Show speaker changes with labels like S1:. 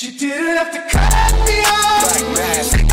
S1: You didn't have to cut me off. Black mask.